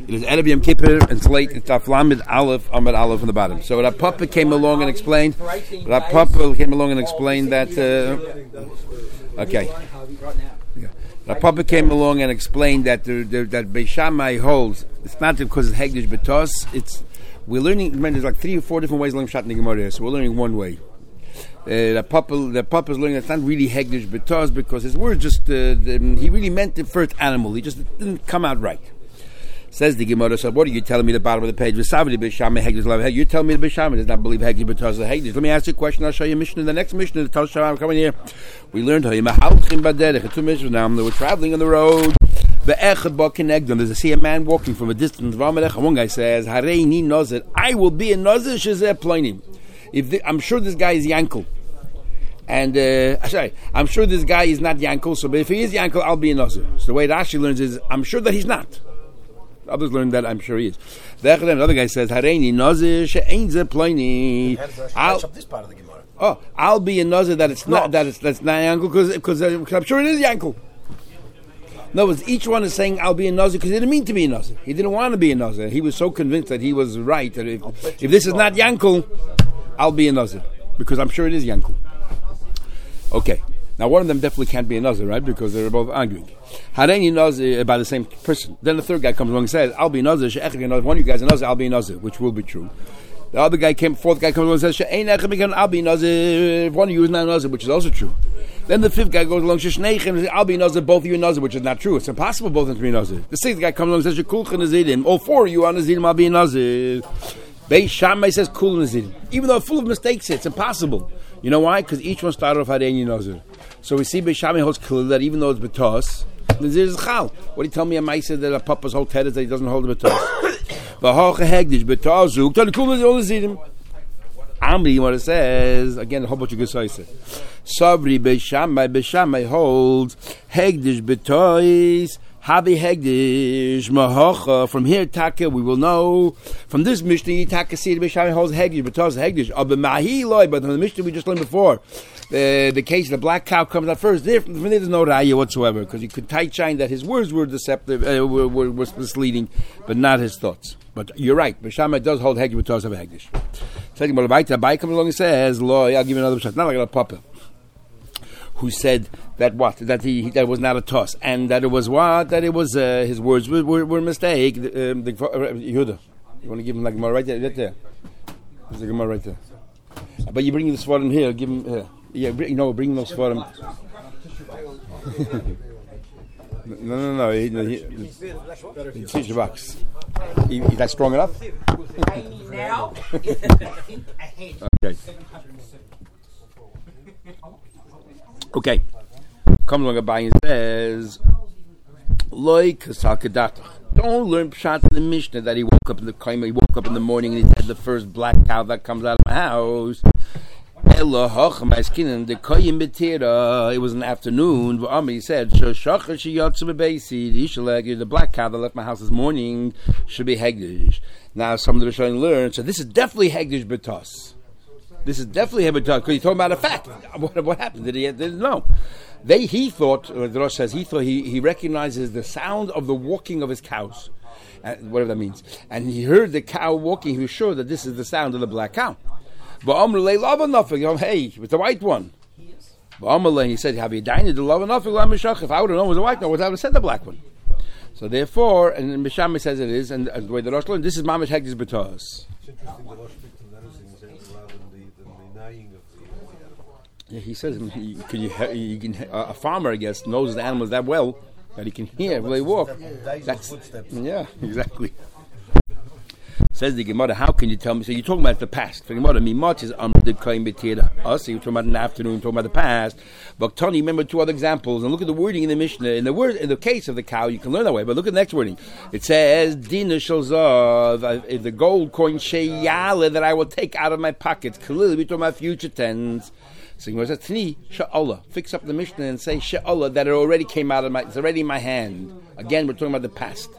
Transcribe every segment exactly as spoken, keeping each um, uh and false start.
It was Erev Yom Kippur, and it's late. It's Aflamid Aleph, Amid Aleph on the bottom. So Rav Papa came along and explained. Rav Papa came along and explained that. Uh, okay. Rav Papa came along and explained that the, the, that Beis Shammai holds. It's not because it's Hegdish B'tos. It's we're learning. Remember, there's like three or four different ways of learning Pshat in the Gemara. So we're learning one way. Uh, the Papa, the Papa is learning that's not really Hegdish B'tos because his word just uh, the, he really meant the first animal. He just didn't come out right. Says the Gemara, so what are you telling me at the bottom of the page? You're telling me the Beis Shammai does not believe Hegdish B'tos is Hegdish. Let me ask you a question. I'll show you a mission in the next mission. The Tal Shabbat coming here. We learned how you mahalchim baderech. Two missions now. They were traveling on the road. There's a see a man walking from a distance. One guy says, "Hareini Nazir, I will be a Nazir." Shezeh Ploinim. If the, I'm sure this guy is Yankel, and uh, sorry, I'm sure this guy is not Yankel. So, but if he is Yankel, I'll be a Nazir. So the way Rashi learns is, I'm sure that he's not. Others learn that I'm sure he is. Another guy says, "Hareini Nazir she'ein ze Ploini." I'll this part of the Gemara. Oh, I'll be a Nazir that it's no. not that it's that's not Yankel because because uh, I'm sure it is Yankel. No, was each one is saying I'll be a Nazir because he didn't mean to be a Nazir. He didn't want to be a Nazir. He was so convinced that he was right that if, if this is not Yankel, I'll be a Nazir because I'm sure it is Yankel. Okay, now one of them definitely can't be a Nazir, right? Because they're both arguing. Hareini Nazir by the same person. Then the third guy comes along and says, "I'll be a Nazir." One of you guys is a Nazir, I'll be a Nazir, which will be true. The other guy came, fourth guy comes along and says, "I'll be a Nazir." One of you is not a Nazir, which is also true. Then the fifth guy goes along, Sheshneichem, says, "I'll be Nazir, both of you are Nazir," which is not true. It's impossible both of them to be Nazir. The sixth guy comes along and says, "Shekulcha Nazirim." All four of you are Nazirim, I'll be a Nazir. Beis Shammai says, "Kul Nazirim." Even though full of mistakes, it's impossible. You know why? Because each one started off Hareini Nazir. So we see Beis Shammai holds clear that even though it's B'tos, Nazir is Chal. What do you tell me a Maisa that a Papa's whole head is that he doesn't hold the B'tos? V'hocha Hegdish B'tos, Uktan Kul Nazirim. Amri, what it says, again, a whole bunch of good sources. Sabri Beis Shammai, Beis Shammai holds Hegdish B'tois, Habi Hegdish Mahocha. From here, Taka, we will know. From this Mishnah, Taka see Beis Shammai holds Hegdish B'tois Hegdish. But Mahi Loi, but from the Mishnah we just learned before, the the case of the black cow comes out first. There, from there, there's no raya whatsoever because you could tight shine that his words were deceptive, uh, were, were, were misleading, but not his thoughts. But you're right. Beis Shammai does hold Hegdish B'tois of Hegdish. Second, but Abai comes along and says, "Loi, I'll give you another shot." Not like a Papa, who said that what that he that it was not a toss, and that it was what that it was uh, his words were were, were a mistake. The, um, the, uh, Yehuda, you want to give him like Gemara right there, right there. There's a Gemara right there. But you bring the Svarim here. Give him here. Yeah, bring, you know, bring those Svarim. no, no, no. He, no he, it's his box. He, is that strong enough? Okay. Okay. Come along Abai and says, "Loi kasakadatach." Don't learn pshat in the Mishnah that he woke up in the kaima, he woke up in the morning and he had the first black cow that comes out of my house. It was an afternoon. He said, "The black cow that left my house this morning should be Hegdish." Now some of the Rishonim learn, so this is definitely Hegdish B'tos. This is definitely Hegdish B'tos because he's talking about a fact. What, what happened? Did he didn't know? They he thought, or the Rosh says, he thought he, he recognizes the sound of the walking of his cows, uh, whatever that means. And he heard the cow walking. He was sure that this is the sound of the black cow. But hey, it's the white one. But he said, "Have you dined the love enough?" If I would have known it was the white one, I would have said the black one. So therefore, and Beis Shammai says it is, and, and the way the Rosh learned, this is Mamish Hegdish B'tos. It's interesting the Rosh speaks on that rather than the denying of the. Yeah, he says, he, can you, you can, uh, a farmer, I guess, knows the animals that well that he can hear when they walk. That's, yeah, exactly. Says the Gemara, how can you tell me? So you're talking about the past. For the Gemara, me much is um the kaim betira. Us, you're talking about in the afternoon, you're talking about the past. But Tony, remember two other examples, and look at the wording in the Mishnah. In the word, in the case of the cow, you can learn that way. But look at the next wording. It says, "Dina shalzav," if the gold coin sheyale that I will take out of my pockets. Clearly, we're talking about future tense. So Gemara says, "Tni sha'Allah." Fix up the Mishnah and say sha'Allah that it already came out of my. It's already in my hand. Again, we're talking about the past.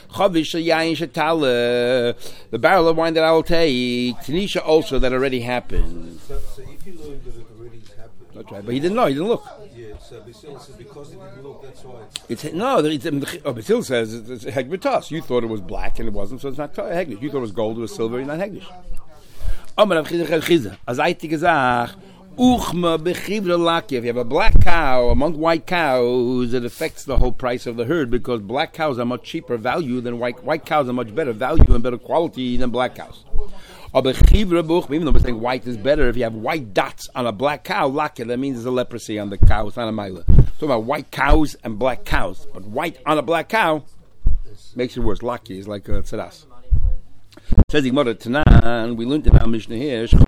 The barrel of wine that I will take, Tanisha also that already happened. So, so if you learn that it already happened, That's right. But he didn't know. He didn't look. Yeah, so Basil says because he didn't look, that's why it's... It's no. It's, oh, Basil says it's, it's hegbitas. You thought it was black and it wasn't, so it's not hegdish. You thought it was gold, it was silver, it's not hegdish. Amar Rav Chizda Chizda. As I think Uchma bechivra lakia. If you have a black cow among white cows, it affects the whole price of the herd because black cows are much cheaper value than white. White cows are much better value and better quality than black cows. Or bechivra buch. Even though we're saying white is better, if you have white dots on a black cow, lakia, that means there's a leprosy on the cow. It's not a mila. Talking about white cows and black cows, but white on a black cow makes it worse. Lakia is like a tzeras. Says the Gemara Tanan, we learned in our Mishnah here, and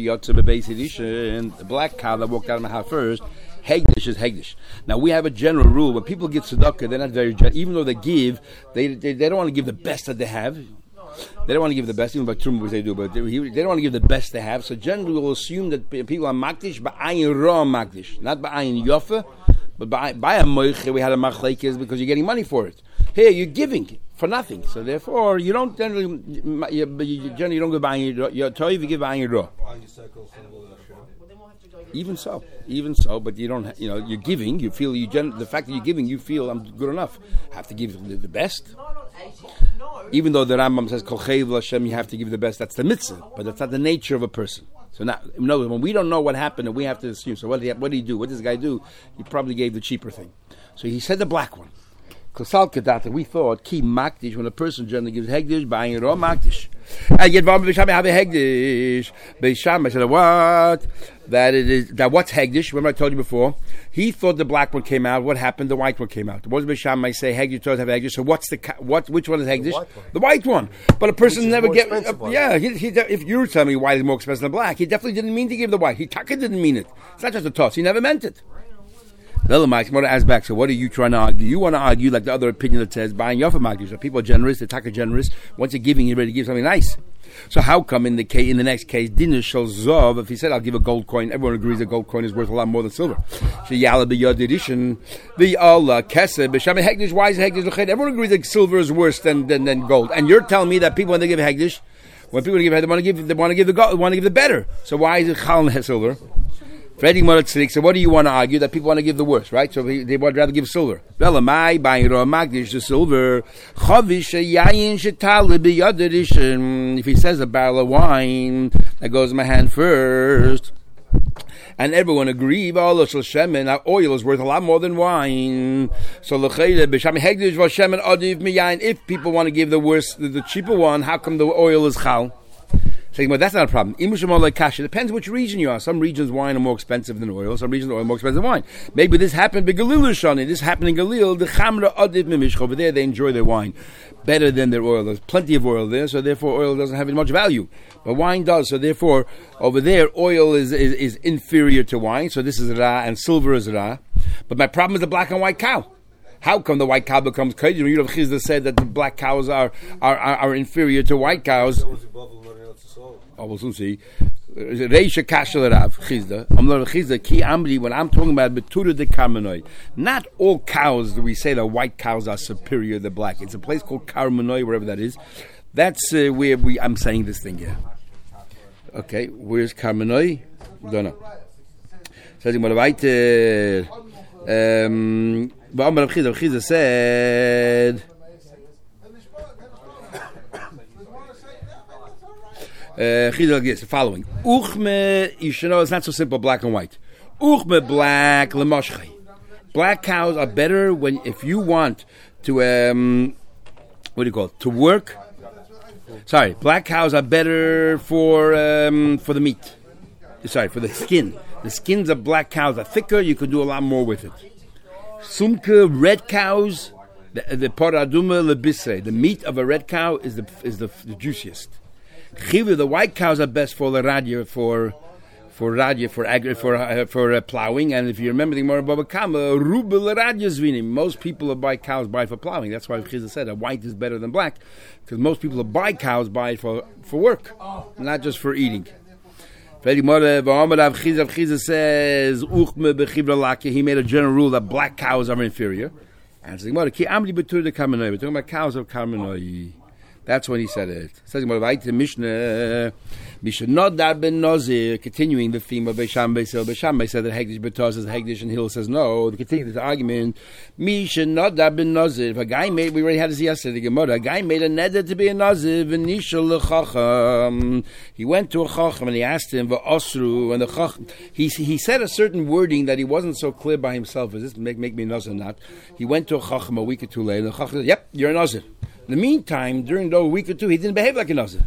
the black cow that walked out of my house first, hegdish is hegdish. Now we have a general rule: when people give tzedakah, they're not very generous. Even though they give, they, they they don't want to give the best that they have. They don't want to give the best, even by truma they do, but they, they don't want to give the best they have. So generally, we'll assume that people are makdish ba'ayin ra makdish, not ba'ayin yofa, but by by a moiche. We had a machlekes because you're getting money for it. Here you're giving for nothing, so therefore you don't generally you, you generally don't give ba'ayin your toiv, you give ba'ayin ra. Even so, even so, but you don't. You know, you're giving. You feel you. Gen- the fact that you're giving, you feel I'm good enough. I have to give the, the best. Even though the Rambam says Kol Chayv L'Hashem, you have to give the best. That's the mitzvah, but that's not the nature of a person. So now, you know, when we don't know what happened, and we have to assume. So what did he, what did he do? What did this guy do? He probably gave the cheaper thing. So he said the black one. Kosal Kedata, we thought ki makdish when a person generally gives hegdish, buying it all makdish. I get Vam B'Sham have a hegdish. B'Sham, I said what? That it is that what's hegdish? Remember I told you before. He thought the black one came out. What happened? The white one came out. What does B'Sham I say hegdish? Does have hegdish? So what's the what? Which one is hegdish? The white one. The white one. But a person never get. Uh, yeah, he, he, if you were telling me white is more expensive than black, he definitely didn't mean to give the white. He taka didn't mean it. It's not just a toss. He never meant it. Gemara asks back, so what are you trying to argue? You want to argue like the other opinion that says buying yofa magdish. So people are generous, they're taka generous. Once you're giving, you're ready to give something nice. So how come in the case, in the next case, dinner shall zov, if he said I'll give a gold coin, everyone agrees a gold coin is worth a lot more than silver. So yala b'yod edition, the Allah keseh b'sham hegdish. Why is hegdish l'ched? Everyone agrees that silver is worse than, than than gold. And you're telling me that people when they give hegdish, when people give, they want to give, they want to give the gold, they want to give the better. So why is it chal and silver? So what do you want to argue? That people want to give the worst, right? So they would rather give silver. The silver. If he says a barrel of wine, that goes in my hand first. And everyone agreed, our oil is worth a lot more than wine. So if people want to give the worst, the cheaper one, how come the oil is chal? Saying, well, that's not a problem. It depends which region you are. Some regions wine are more expensive than oil. Some regions oil are more expensive than wine. Maybe this happened in Galil Shani. This happened in Galil. The Chamra Adiv Mimishch. Over there, they enjoy their wine better than their oil. There's plenty of oil there, so therefore oil doesn't have as much value. But wine does. So therefore, over there, oil is, is, is inferior to wine. So this is Ra, and silver is Ra. But my problem is the black and white cow. How come the white cow becomes crazy? Rav Chizda said that the black cows are, are, are, are inferior to white cows. Oh, we'll soon see. Reisha Kashal Rav Chizda. I'm not Chizda. Ki Amri. When I'm talking about Betura de Karmenoi, not all cows do we say that white cows are superior to black. It's a place called Karmenoi, wherever that is. That's uh, where we. I'm saying this thing here. Okay, where's Karmenoi? Don't know. Says him what about um. But Rav Chizda, Chizda said. Uh, the following. Uchme, you should know it's not so simple, black and white. Uchme black, lemoshchei. Black cows are better when, if you want to, um, what do you call it, to work. Sorry, black cows are better for, um, for the meat. Sorry, for the skin. The skins of black cows are thicker, you can do a lot more with it. Sumke, red cows, the, the paraduma lebisre, the meat of a red cow is the, is the, the juiciest. Chivu, the white cows are best for the radia, for for radia, for agri, for uh, for uh, plowing. And if you remember the Gemara Baba Kama, rubel radia zvini. Most people buy cows buy for plowing. That's why Chizah said that white is better than black, because most people who buy cows buy it for for work, not just for eating. Chizah says he made a general rule that black cows are inferior. And so the Gemara, we're talking about cows of Karmenoi. That's when he said it. It says the Mishnah, Mishnah ben Nazir, continuing the theme of Beishambe. So Beishambe said that Hegdish Betar says Hegdish, and Hill says no. They continue the argument. Mishnah ben Nazir. If a guy made, we already had this yesterday, the Gemara, a guy made a neder to be a Nazir, v'nishal l'chacham. He went to a chacham and he asked him, v'osru, and the chacham, he, he said a certain wording that he wasn't so clear by himself. Does this make, make me a Nazir or not? He went to a chacham a week or two later, and the chacham said, yep, you're a Nazir. In the meantime, during the week or two, he didn't behave like a Nazir.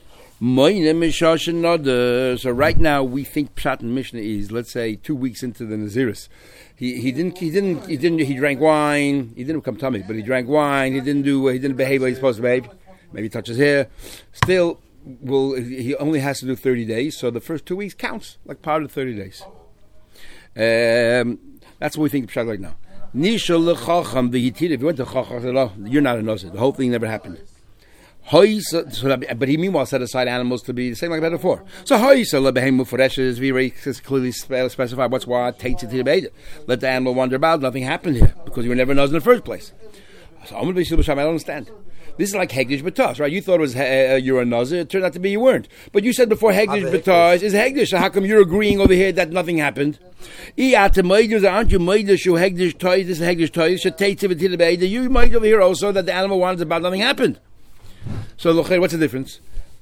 So right now, we think Pshat and Mishnah is, let's say, two weeks into the Naziris. He he didn't he didn't he didn't he drank wine. He didn't become tummy, but he drank wine. He didn't do he didn't behave like he's supposed to behave. Maybe touch his hair. Still, well, he only has to do thirty days. So the first two weeks counts like part of the thirty days. Um, that's what we think Pshat right now. Nishal l'chacham v'hitir. If you went to chacham, said, "Oh, you're not a Nazir. The whole thing never happened." But he meanwhile set aside animals to be the same like I said before. So we clearly specify what's what. Takes it to the bait. Let the animal wander about. Nothing happened here because you were never Nazir in the first place. So I don't understand. This is like Hegdish B'tas, right? You thought it was uh, you were a Nazir. It turned out to be you weren't. But you said before Hegdish B'tas is Hegdish. So how come you're agreeing over here that nothing happened? Aren't you Meidish who Hegdish Toys? This is Hegdish Toys. Should take it to the bait. You might over here also that the animal wanders about. Nothing happened. So, what's the difference?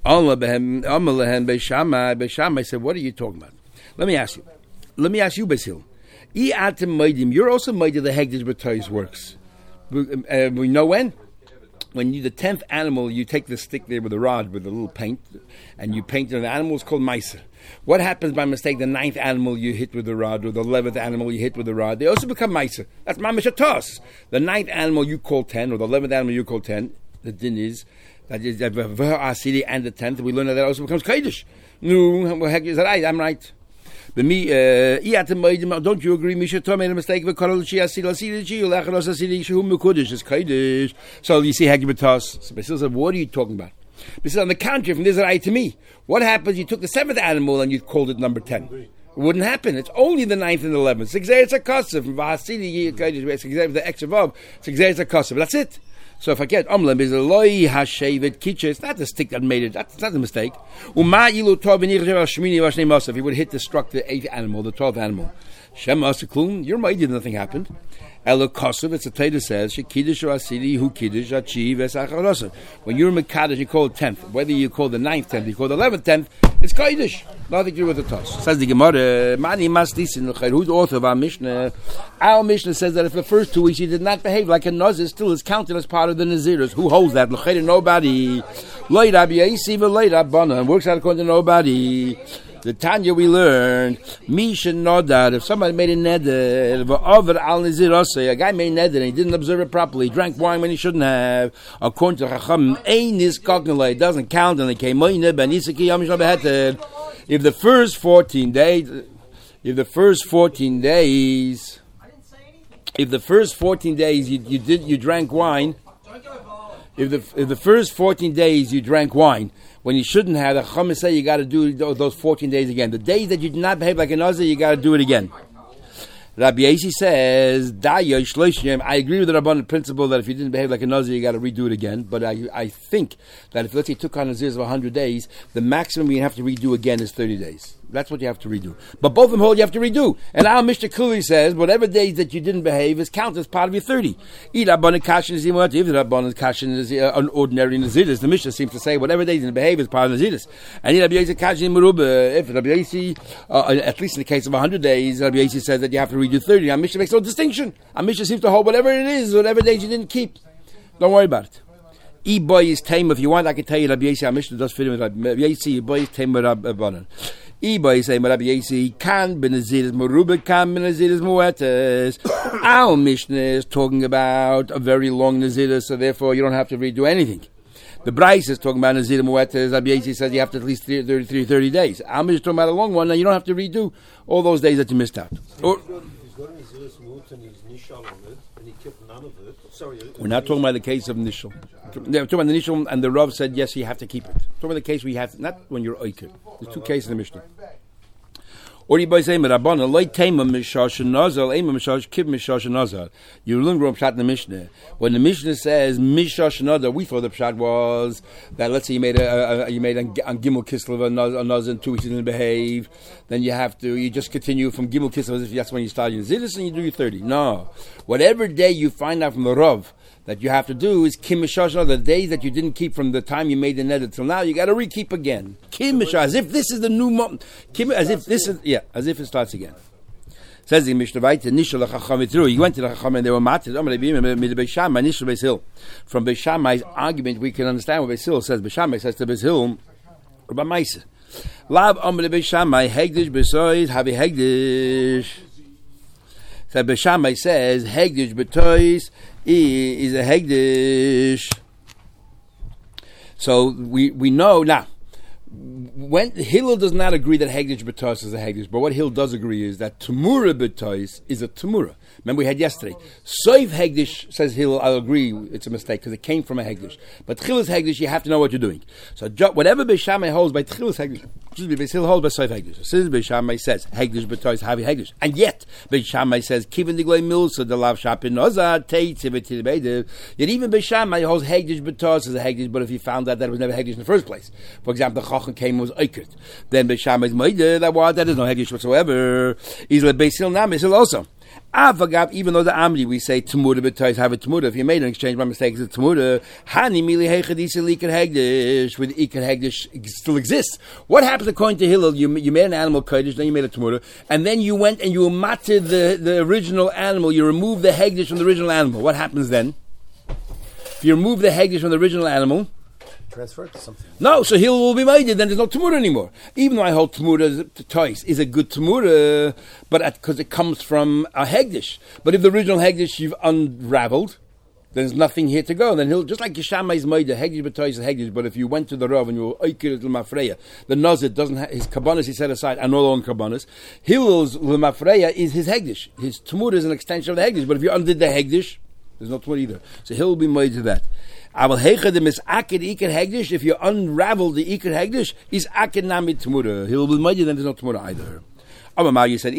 Beishamai said, what are you talking about? Let me ask you. Let me ask you, Basil. You're also Meidim the Hegdish B'tois works. Uh, we know when? When you, the tenth animal, you take the stick there with a rod, with a little paint, and you paint it on the animal, it's called Meiser. What happens by mistake? The ninth animal you hit with the rod, or the eleventh animal you hit with the rod, they also become Meiser. That's Mamish Atos. The ninth animal you call ten, or the eleventh animal you call ten, the din is, that is and the tenth. We learn that, that also becomes Kaddish. No, heck is that right? I'm right. But me, uh, don't you agree? Misha made a mistake. It's Kaddish. So you see, Haggibatas. So Basil said, what are you talking about? Basil, on the contrary, from this is right to me. What happens? You took the seventh animal and you called it number ten. It wouldn't happen. It's only the ninth and the eleventh. It's a kassav. From Vahasili, it's the extra vav. It's a kassav. That's it. So if I get umlam is a loy hashevet kitche, it's not the stick that made it. That's not a mistake. Uma ilu tov v'nirjev shmini v'shnei masav. He would hit the struck the eighth animal, the twelfth animal. Shem asaklum. You're mighty. Nothing happened. Elo kasav. It's a Torah says she kiddush or asili who kiddush achieve esacharasav. When you're mekadosh, you call it tenth. Whether you call the ninth tenth, you call the eleventh tenth. It's Kaddish. Nothing to do with the toss. Says the Gemara, Mani Masdisin, who's the author of our Mishnah? Our Mishnah says that if the first two weeks he did not behave like a Nazir, still is counted as part of the Naziris. Who holds that? Nobody. Loy Rabbi Yasi, Loy Rabbana. Works out according to nobody. The Tanya we learned, Misha Nodad, if somebody made a neder, a guy made a neder and he didn't observe it properly, he drank wine when he shouldn't have, according to Chacham, it doesn't count, and they came, if the first fourteen days, if the first fourteen days, if the first fourteen days you, you did, you drank wine, if the, if the first fourteen days you drank wine, when you shouldn't have, the Chacham say you got to do those fourteen days again. The days that you did not behave like a Nazir, you got to do it again. Rabbi Yasi says, I agree with the Rabbanan principle that if you didn't behave like a Nazir, you got to redo it again. But I, I think that if, let's say, you took on Nazirs of one hundred days, the maximum you have to redo again is thirty days. That's what you have to redo. But both of them hold you have to redo. And our Mishnah clearly says, whatever days that you didn't behave is counted as part of your thirty. If the Rabbanan Kashin is an ordinary Naziris, the Mishnah seems to say, whatever days you didn't behave is part of Naziris. And if Rabbi Yasi, uh, at least in the case of one hundred days, Rabbi Yasi says that you have to redo thirty. Our Mishnah makes no distinction. Our Mishnah seems to hold whatever it is, whatever days you didn't keep. Don't worry about it. E-boy is tame. If you want, I can tell you Rabbi Yasi, our Mishnah does fit in with Rabbi Yasi. E-boy is tame with Rabbanan. E-boy say Rabbi Yasi can be Naziris Merubah, can be Naziris Muetes. Our Mishnah is talking about a very long Naziris, so therefore you don't have to redo anything. The Bryce is talking about Nazir Muetes. Rabbi Yasi says you have to at least thirty, thirty days. Our Mishnah is talking about a long one, and you don't have to redo all those days that you missed out. Or, we're not talking about the case of Nishal. We're talking about the Nishal, and the Rav said, yes, you have to keep it. We're talking about the case where you have, not when you're Oiker. There's two cases in the Mishnah. Or you buy say Rabbanan loy tema mishash nazal ema mishash kib mishash nazal. You learn from Pshat in the Mishnah. When the Mishnah says mishash nazal, we thought the Pshat was that let's say you made a, a, a you made on Gimel Kislev a nazal and two weeks you didn't behave, then you have to you just continue from Gimel Kislev as if that's when you start your Zidus and you do your thirty. No, whatever day you find out from the Rav that you have to do is Kim Mishash, the days that you didn't keep from the time you made the neder till now, you got to re-keep again. Kim Mishash, as if this is the new moment. Kim, as if this is, yeah, as if it starts again. Says the Mishnah Vayta, Nishal HaChacham through. You went to the Chacham and they were mated. From Beis Shammai's argument, we can understand what Beis Hillel says. Beis Shammai says to Beis Hillel, Rabbi Maisa. Lab Amr Beis Shammai, Hegdish Besoid, Havi Hegdish. So Beis Shammai says, Hegdish Betois is a Hegdish. So we, we know now. When Hillel does not agree that Hegdish B'tois is a Hegdish, but what Hillel does agree is that Tumura B'tois is a Tumura. Remember we had yesterday. Soif Hegdish, says Hillel, I'll agree it's a mistake because it came from a Hegdish. But Tchilas Hegdish, you have to know what you're doing. So whatever Beis Shammai holds by Tchilas Hegdish, excuse me, Beis Hillel holds by Soif Hegdish. So Beis Shammai says Hegdish B'tois Havi Hegdish, and yet Beis Shammai says Kivin Diglei Milsa the Lav Shapin Nozar Teitz Yet even Beis Shammai holds Hegdish B'tois as a Hegdish, but if he found out that it was never Hegdish in the first place, for example, the Chacham came and was Eikert, then Beis Shammai's Moide that was that is no Hegdish whatsoever. Is like Beis Hillel now Beis Hillel also. Avagab, even though the Amri we say Tumura B'tois have a Tumura. If you made an exchange by mistake, it's a Tumura. Hani Mili Heichadis Iker Hegdish, with Iker Hegdish still exists. What happens according to Hillel? You you made an animal Kodesh, then you made a Tumura, and then you went and you matted the, the original animal. You removed the Hegdish from the original animal. What happens then? If you remove the Hegdish from the original animal, transfer it to something. No, so Hillel will be made, then there's no Tumura anymore. Even though I hold Tumura twice is a good Tumura, but because it comes from a Hegdish. But if the original Hegdish you've unraveled, there's nothing here to go. Then he'll just like Yeshamai is made, Hegdish b'tois is Hegdish. But if you went to the Rav and you were Oikir l'mafreya, the Nazir doesn't have his kabbanas he set aside and no own kabbanas. Hillel's l'mafreya is his Hegdish. His Tumura is an extension of the Hegdish. But if you undid the Hegdish, there's no Tumura either. So he'll be made to that. If you unravel the Iker Hegdish, is Akid Nami Tumura. He'll be made, then there's no Tumura either. You said,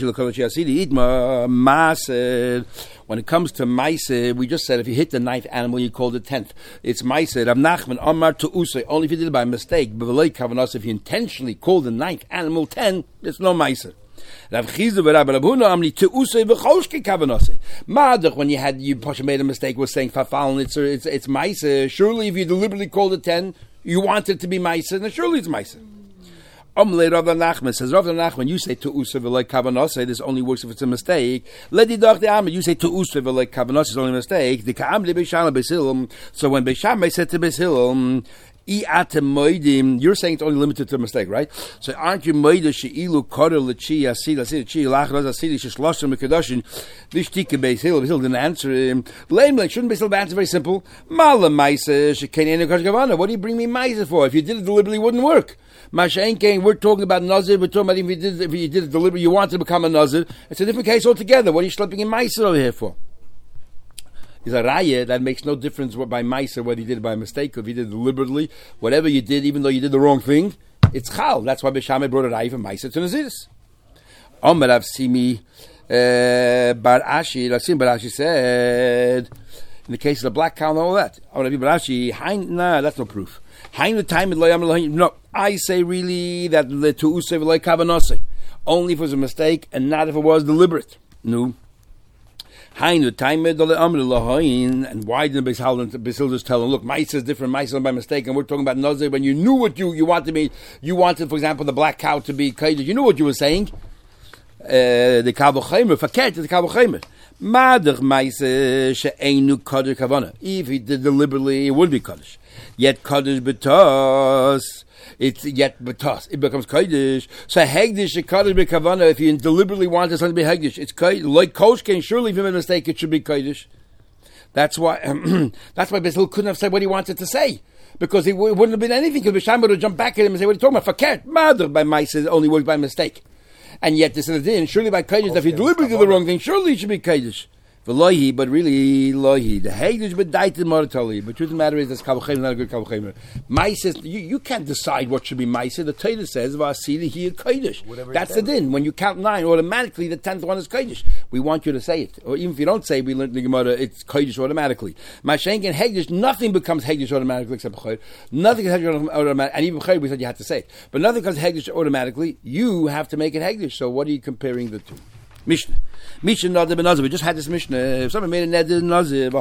when it comes to Maise, we just said if you hit the ninth animal, you call it tenth. It's Maise. Rav Nachman, Amar to Usay, only if you did it by mistake. But if you intentionally call the ninth animal ten, it's no Maise. Rav Chizda v'Rab Rabhuna amli teusay v'choshke kavanose. Madach, when you had you Pasha made a mistake, was saying fafal, it's it's it's ma'isa. Surely, if you deliberately called it ten, you want it to be ma'isa, then surely it's ma'isa. Amle Rav Nachman says Rav Nachman, when you say teusay v'lei kavanose, this only works if it's a mistake. Ledi dach the amli, you say teusay v'lei kavanose is only a mistake. The ka'amli Beis Shammai Beis Hillel. So when Beis Shammai said to Beis Hillel, you're saying it's only limited to a mistake, right? So aren't you moide she'ilu korel l'chi asid asid chi lachras asid shloshim mekadoshin? This tika Beis Hillel didn't answer him. Blame like shouldn't Beis Hillel answer very simple. Mala ma'isa shekein enu kashgavana. What do you bring me ma'isa for? If you did it deliberately, it wouldn't work. Masha'enkein, we're talking about nazir. We're talking about if you did if you did it deliberately, you wanted to become a nazir. It's a different case altogether. What are you slipping in ma'isa over here for? Is a raya that makes no difference what by Meiser, whether you did it by mistake or if you did it deliberately. Whatever you did, even though you did the wrong thing, it's chal. That's why Beis Shammai brought a raya from Meiser to Naziris. Omer Rav Simi Bar Ashi, Rav Simi Bar Ashi said, in the case of the black cow and all that, Omer Rav Bar Ashi, nah, that's no proof. No, I say really that the to usay v'loy kavanose, only if it was a mistake and not if it was deliberate. No. And why didn't Beis Hillel just tell him, look, Maisa is different, Maisa by mistake, and we're talking about Nazir when you knew what you, you wanted me, you wanted, for example, the black cow to be Kaidish, you knew what you were saying. Uh, the Kavul Chaymer, Faket, the Kavul Chaymer. Madach Maisa she'einu Kodesh Kavana. If he did deliberately, it would be Kodesh. Yet Kodesh B'tos, it's yet B'tos, it becomes Kodesh. So Hegdish, Kodesh B'kavana, if you deliberately wanted something to be Hegdish, it's Kodesh. Like Koshken, surely if you made a mistake, it should be Kodesh. That's why, that's why Beis Hillel couldn't have said what he wanted to say. Because it w- wouldn't have been anything, because Beis Shammai would have jumped back at him and say, what are you talking about? Faket, Madach by Maisa only works by mistake. And yet this is the din. Surely by Kodesh, if you deliberately do the wrong thing, surely it should be Kodesh. V'lohi, but really lohi. The hegdish b'daitin moratoli. But truth of the matter is, this kavachem is not a good kavachem. Ma'aser, you you can't decide what should be ma'aser. The Torah says v'asili hi kodesh. That's the din. When you count nine, automatically the tenth one is kodesh. We want you to say it, or even if you don't say, we learn the Gemara, it's kodesh automatically. Mashenk and hegdish, nothing becomes hegdish automatically except b'chayr. Nothing is hegdish automatically, and even b'chayr we said you had to say it, but nothing becomes hegdish automatically. You have to make it hegdish. So what are you comparing the two? Mishnah. Mishnah Neder ben Nazir. We just had this Mishnah. If somebody made a Neder Nazir,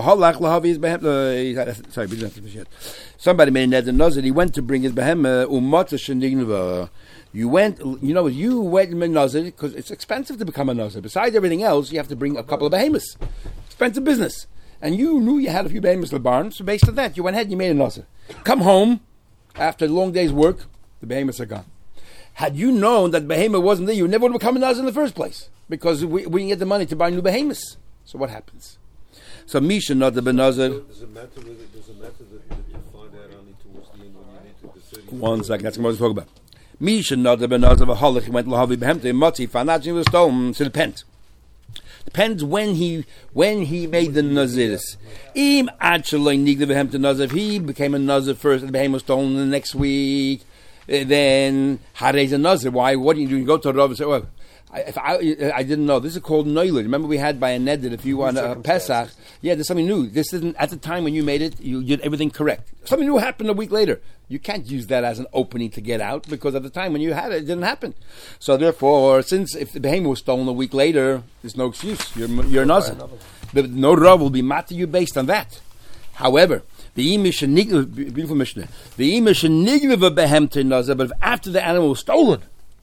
sorry, we didn't have to finish yet. Somebody made a Neder Nazir. He went to bring his behem umata shenigva. You went, you know, you went in Nazir because it's expensive to become a Nazir. Besides everything else, you have to bring a couple of behemoths. Expensive business. And you knew you had a few behemoths in the barn, so based on that, you went ahead and you made a Nazir. Come home after a long day's work, the behemoths are gone. Had you known that behemoth wasn't there, you never would have become a Nazir in the first place. Because we, we can get the money to buy new behemoths. So what happens? So Misha not the benazir. Does it matter whether does it matter that, that you find out only towards the end when you need to the thirty? One second, that's what I was talking about. Misha not the benazir of a halach. He went to lahavi behemte mati fanajin was stolen. So it depends. Depends when he when he made the naziris. Im actually nigda behemte nazir. If he became a nazir first, and the behemoth was stolen the next week, then haray's a nazir. Why? What do you do? You go to the Rav and say, well, I, if I, I didn't know. This is called noilid. Remember we had by a neder, if you want a Pesach, yeah, there's something new. This isn't, at the time when you made it, you did everything correct. Something new happened a week later. You can't use that as an opening to get out, because at the time when you had it, it didn't happen. So therefore, since if the behemoth was stolen a week later, there's no excuse. You're, you're nazir. The no rav will be mat to you based on that. However, the imish beautiful Mishnah, the imish nigva behemte nazir, but if after the animal was stolen,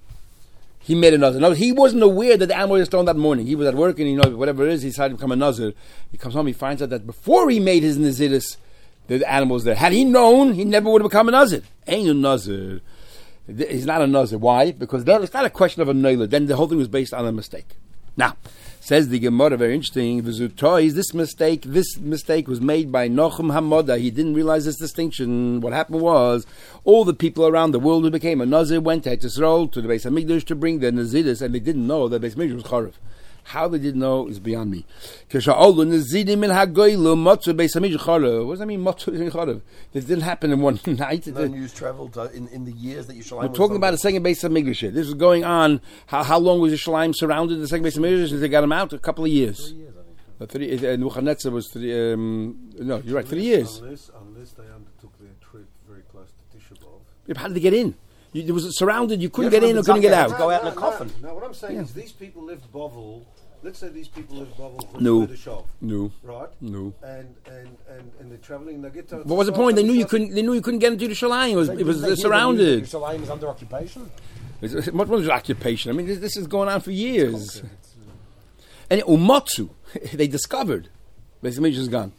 he made a nazir. No, he wasn't aware that the animal was stolen that morning. He was at work and, you know, whatever it is, he decided to become a nazir. He comes home, he finds out that before he made his naziris, the animal was there. Had he known, he never would have become a nazir. Ain't a nazir. He's not a nazir. Why? Because then it's not a question of a noilid. Then the whole thing was based on a mistake. Now, says the Gemara, very interesting, V'zutois, this mistake, this mistake was made by Nochem Hamoda. He didn't realize this distinction. What happened was, all the people around the world who became a Nazir went to Etzisrael, to the Beis HaMikdash to bring their Naziris, and they didn't know that Beis HaMikdash was Charav. How they didn't know is beyond me. What does that mean, Motzu Charav? This didn't happen in one night. No news travelled uh, in, in the years that Yerushalayim We're talking about the second Beis HaMikdash. This was going on, how, how long was Yerushalayim surrounded the second Beis HaMikdash since they got him out? A couple of years. Three years, I think. Uh, three, uh, Nebuchadnezzar was three, um, no, you're right, three years. Unless, unless they undertook their trip very close to Tisha B'Av. Yeah, how did they get in? You, it was surrounded, you couldn't get in or couldn't get out. Go out in a coffin. No, what I'm saying Yeah. is these people left Bovel. Let's say these people left Bovel for No. the Shov, No, right? no. And and and and they're traveling. They get to. What was the point? They knew you couldn't. They knew you couldn't get into the Shalayim. It was, it was uh, surrounded. Yerushalayim is under occupation. It's- What was occupation? I mean, this, this is going on for years. And Umotsu, they discovered. Beis HaMikdash is gone.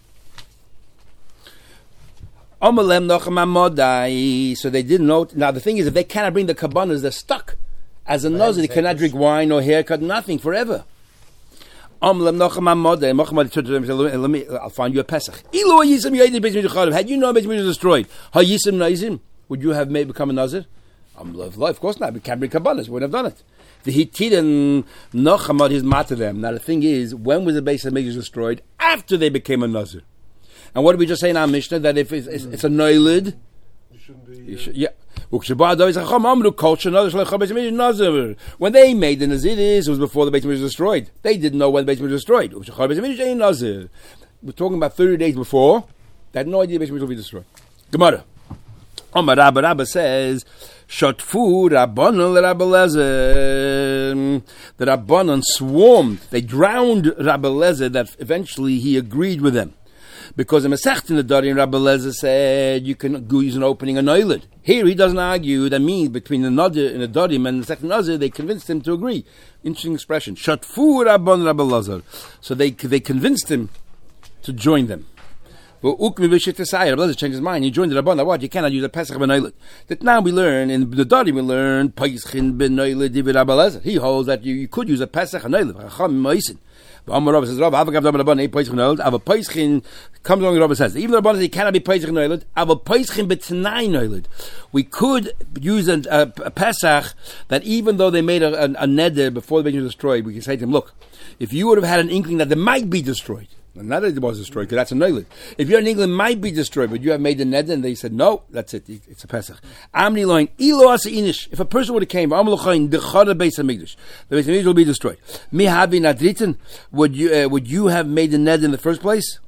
Omalem Nochem Amodai. So they didn't know. Now the thing is, if they cannot bring the kabbanas, they're stuck. As a nazir, they cannot drink wine or haircut, nothing forever. Omalem Nochem Amodai. Mohammed turned to them and said, "Let me. I'll find you a Pesach." Ilo Yisim Yoyed Beis HaMikdash Charav. Had you known Beis HaMikdash was destroyed, Ha Yisim Naizim, would you have made become a nazir? Um, of course not. We can't bring kabbanas. We would have done it. The Hittiten Nochamad his mat to them. Now the thing is, when was the Beis HaMikdash destroyed? After they became a nazir. And what did we just say in our Mishnah? That if it's, it's, it's a noilid, You shouldn't be. you should, yeah. When they made the naziris, it was before the Beit HaMikdash was destroyed. They didn't know when the Beit HaMikdash was destroyed. We're talking about thirty days before. They had no idea the Beit HaMikdash would be destroyed. Gemara. Omar Rabba Rabba says, Shotfu Rabbanon Rabbi Lezer. The Rabbanon swarmed. They drowned Rabbi Lezer that eventually he agreed with them. Because the Masech in the Dari and Rabbi Lezer said you can go use an opening a noilid. Here he doesn't argue. That means between the Nadir and the Darim and the second Nazir, they convinced him to agree. Interesting expression. Shotfu Rabban Rabbi Lezer. So they they convinced him to join them. But Ukmi B'Shittasai, Rabbi Lezer changed his mind. He joined the Rabban. What? You cannot use a Pesach b'noilid. That now we learn in the Darim we learn Paischin b'noilid Divid Rabbi Lezer. He holds that you, you could use a Pesach b'noilid. Chacham Moisin. Amar Rav says, Rav, Avagav Dam Rabban, Ei Peisach Noiled, Ava Peischin, comes along and Rav says, even though Rabban says he cannot be Peisach Noiled, Ava Peischin B'Tnai Noiled. We could use a, a, a Pesach that even though they made a, a, a neder before the Beit was destroyed, we can say to him, look, if you would have had an inkling that they might be destroyed, not that it was destroyed, because that's a Noiled. If you're in England, might be destroyed, but you have made the neder, and they said, no, that's it, it's a Pesach. Amni loin, ilo asa inish, if a person would have came, Am lochain, dechada Beis HaMikdash, the Beis HaMikdash will be destroyed. Mi havi nadritin, would you, uh, would you have made the neder in the first place?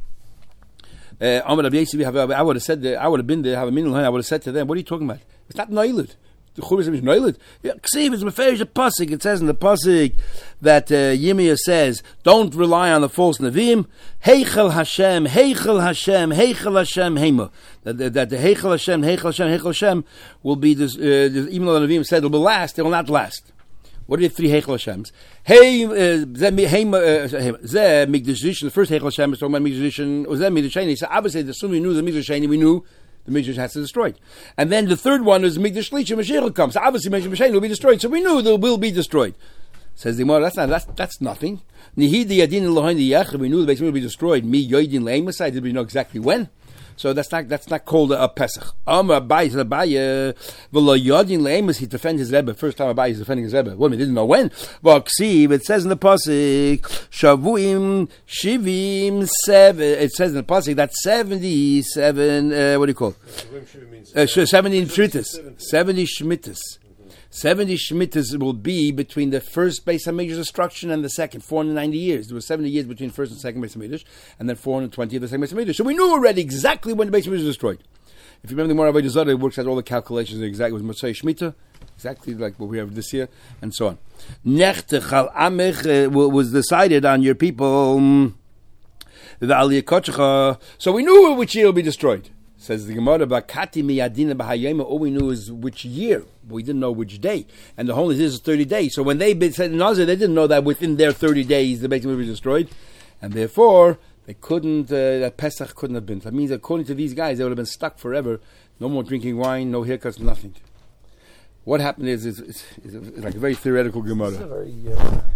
Uh, I would have said, that, I would have been there, have a minute, I would have said to them, what are you talking about? It's not Noiled. The Chumash is Noiled. Ksiv is meferish a pasuk. It says in the pasuk that uh, Yirmiyah says, "Don't rely on the false neviim." Heichel Hashem, Heichel Hashem, Heichel Hashem, Hema. That, that, that the Heichel Hashem, Heichel Hashem, Heichel Hashem will be this. Uh, this even though the neviim said it will last, it will not last. What are the three Heichel Hashems? Hey, Zeh Zeh Mikdash Rishon. The first Heichel Hashem is talking about Mikdash Rishon. Zeh Mikdash Sheni. So obviously, the sooner we knew the Mikdash Sheni, we knew the Mikdash has to be destroyed. And then the third one is Mikdash Shlishi, Mashiach will come. So obviously Mikdash Sheni will be destroyed. So we knew they will be destroyed. Says the Gemara, that's not, that's, that's nothing. Nihidi Yadin Elohein Yachar, we knew the Beit HaMikdash will be destroyed. Mi Yoidin Le'emasai, did we know exactly when? So that's not that's not called a, a Pesach. Amar Abai said Abai v'lo Yodin Le'emas, he defends his Rebbe. First time Abai is defending his Rebbe. Well, he didn't know when. Well, Ksiv, it says in the pasuk Shavuim Shivim Seven. It says in the pasuk that seventy-seven. Uh, what do you call? Uh, seventy shmitas. Seventy shmitas. Seventy shmitas will be between the first Beis HaMikdash destruction and the second, four hundred ninety years. There was seventy years between first and second Beis HaMikdash, and then four hundred twenty of the second Beis HaMikdash. So we knew already exactly when the Beis HaMikdash was destroyed. If you remember the Gemara Avodah Zarah, it works out all the calculations exactly. It was Motzei Shemitah, exactly like what we have this year, and so on. Nechte Chal Amech was decided on your people. The Aliyah Kochecha. So we knew which year will be destroyed. Says the Gemara, "Bakati miyadina b'hayema." All we knew is which year. We didn't know which day, and the holy is thirty days. So when they said Nazir, they didn't know that within their thirty days the Beit HaMikdash would be destroyed, and therefore they couldn't. Uh, that Pesach couldn't have been. That means, according to these guys, they would have been stuck forever. No more drinking wine, no haircuts, nothing. What happened is, it's, it's, it's like a very theoretical Gemara. It's a very. Uh